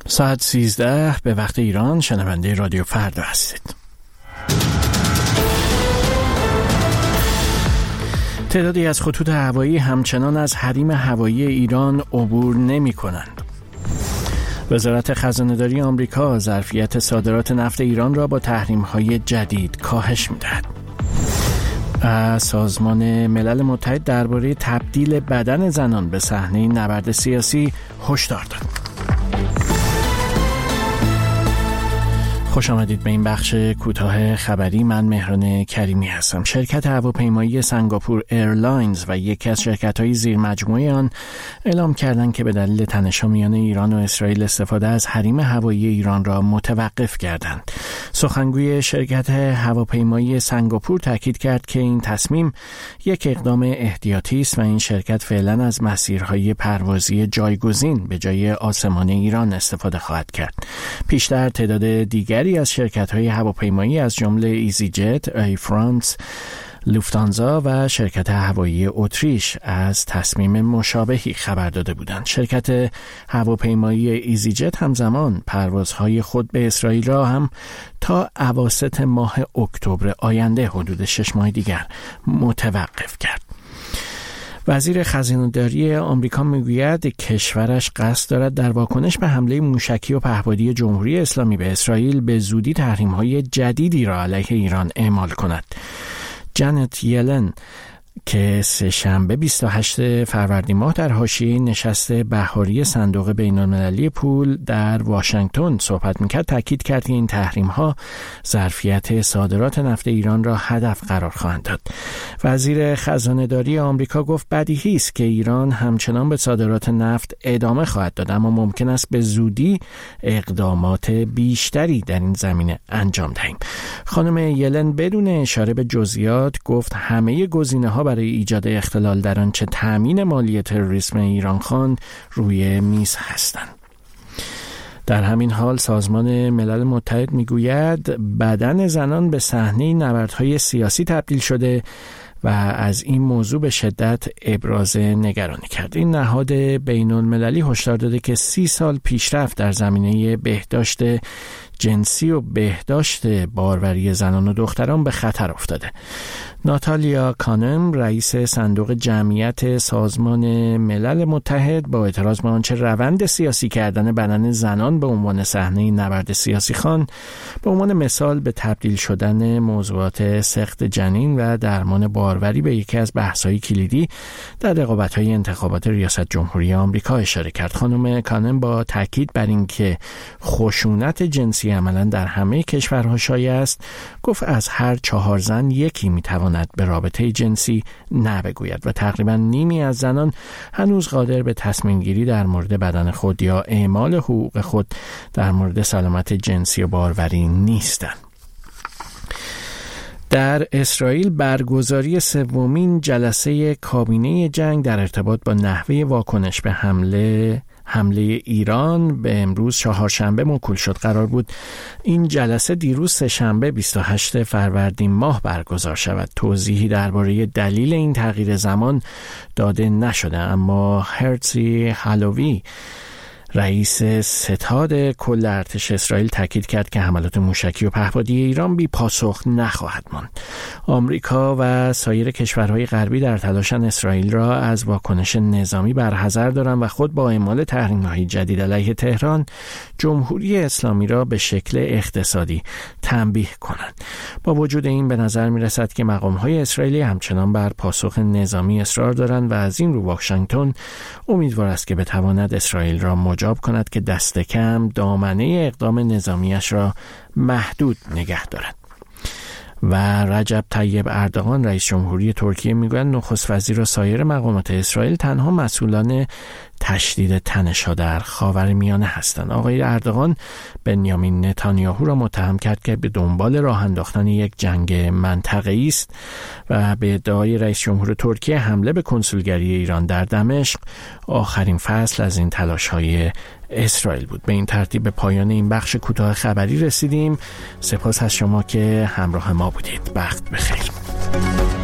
ساعت 13 به وقت ایران. شنونده رادیو فردا هستید. تعدادی از خطوط هوایی همچنان از حریم هوایی ایران عبور نمی کنند. وزارت خزانه‌داری آمریکا ظرفیت صادرات نفت ایران را با تحریم‌های جدید کاهش می‌دهد. سازمان ملل متحد درباره تبدیل بدن زنان به صحنه نبرد سیاسی هشدار داد. خوش آمدید به این بخش کوتاه خبری. من مهران کریمی هستم. شرکت هواپیمایی سنگاپور ایرلاینز و یکی از شرکت‌های زیر مجموعه آن اعلام کردند که به دلیل تنش‌ها میان ایران و اسرائیل استفاده از حریم هوایی ایران را متوقف کردند. سخنگوی شرکت هواپیمایی سنگاپور تاکید کرد که این تصمیم یک اقدام احتیاطی است و این شرکت فعلا از مسیرهای پروازی جایگزین به جای آسمان ایران استفاده خواهد کرد. پیشتر تعداد دیگر از شرکت‌های هواپیمایی از جمله ایزی جت، ای فرانس، لوفتانزا و شرکت هوایی اتریش از تصمیم مشابهی خبر داده بودند. شرکت هواپیمایی ایزی جت همزمان پروازهای خود به اسرائیل را هم تا اواسط ماه اکتبر آینده، حدود 6 ماه دیگر، متوقف کرد. وزیر خزانه‌داری آمریکا میگوید کشورش قصد دارد در واکنش به حمله موشکی و پهپادی جمهوری اسلامی به اسرائیل به زودی تحریم‌های جدیدی را علیه ایران اعمال کند. جنت یلن که سه‌شنبه 28 فروردین ماه در حاشیه نشست بهاری صندوق بین‌المللی پول در واشنگتن صحبت می‌کرد، تاکید کرد که این تحریم‌ها ظرفیت صادرات نفت ایران را هدف قرار خواهند داد. وزیر خزانه‌داری آمریکا گفت بدیهی است که ایران همچنان به صادرات نفت ادامه خواهد داد، اما ممکن است به زودی اقدامات بیشتری در این زمینه انجام دهیم. خانم یلن بدون اشاره به جزئیات گفت همه گزینه‌ها برای ایجاد اختلال در آنچه تامین مالی تروریسم ایران خواند روی میز هستند. در همین حال سازمان ملل متحد میگوید بدن زنان به صحنه نبردهای سیاسی تبدیل شده و از این موضوع به شدت ابراز نگرانی کرد. این نهاد بین‌المللی هشدار داده که 30 سال پیشرفت در زمینه بهداشت جنسی و بهداشت باروری زنان و دختران به خطر افتاده. ناتالیا کانم، رئیس صندوق جمعیت سازمان ملل متحد، با اعتراض به آنچه روند سیاسی کردن بدن زنان به عنوان صحنه نبرد سیاسی خواند، به عنوان مثال به تبدیل شدن موضوعات سقط جنین و درمان باروری به یکی از بحث‌های کلیدی در رقابت‌های انتخابات ریاست جمهوری آمریکا اشاره کرد. خانم کانم با تاکید بر اینکه خشونت جنسی عملاً در همه کشورها شایع است، گفت از هر 4 زن یکی میتواند به رابطه جنسی نه بگوید و تقریباً نیمی از زنان هنوز قادر به تصمیم گیری در مورد بدن خود یا اعمال حقوق خود در مورد سلامت جنسی و باروری نیستند. در اسرائیل برگزاری 3مین جلسه کابینه جنگ در ارتباط با نحوه واکنش به حمله ایران به امروز چهارشنبه موکول شد. قرار بود این جلسه دیروز سه‌شنبه 28 فروردین ماه برگزار شود. توضیحی درباره دلیل این تغییر زمان داده نشده، اما هرتزی هالوی، رئیس ستاد کل ارتش اسرائیل، تاکید کرد که حملات موشکی و پهپادی ایران بی پاسخ نخواهد ماند. آمریکا و سایر کشورهای غربی در تلاشن اسرائیل را از واکنش نظامی برحذر دارند و خود با اعمال تحریم‌های جدید علیه تهران جمهوری اسلامی را به شکل اقتصادی تنبیه کنند. با وجود این به نظر می‌رسد که مقام‌های اسرائیلی همچنان بر پاسخ نظامی اصرار دارند و از این رو واشنگتن امیدوار است که بتواند اسرائیل را مجاب کند که دست کم دامنه اقدام نظامیش را محدود نگه دارد. و رجب طیب اردوغان، رئیس جمهوری ترکیه، میگوید نخست وزیر و سایر مقامات اسرائیل تنها مسئولان تشدید تنش‌ها در خاورمیانه هستند. آقای اردوغان بنیامین نتانیاهو را متهم کرد که به دنبال راه انداختن یک جنگ منطقه‌ای است و به ادعای رئیس جمهور ترکیه حمله به کنسولگری ایران در دمشق آخرین فصل از این تلاش‌های اسرائیل بود. به این ترتیب به پایان این بخش کوتاه خبری رسیدیم. سپاس از شما که همراه ما بودید. وقت بخیر.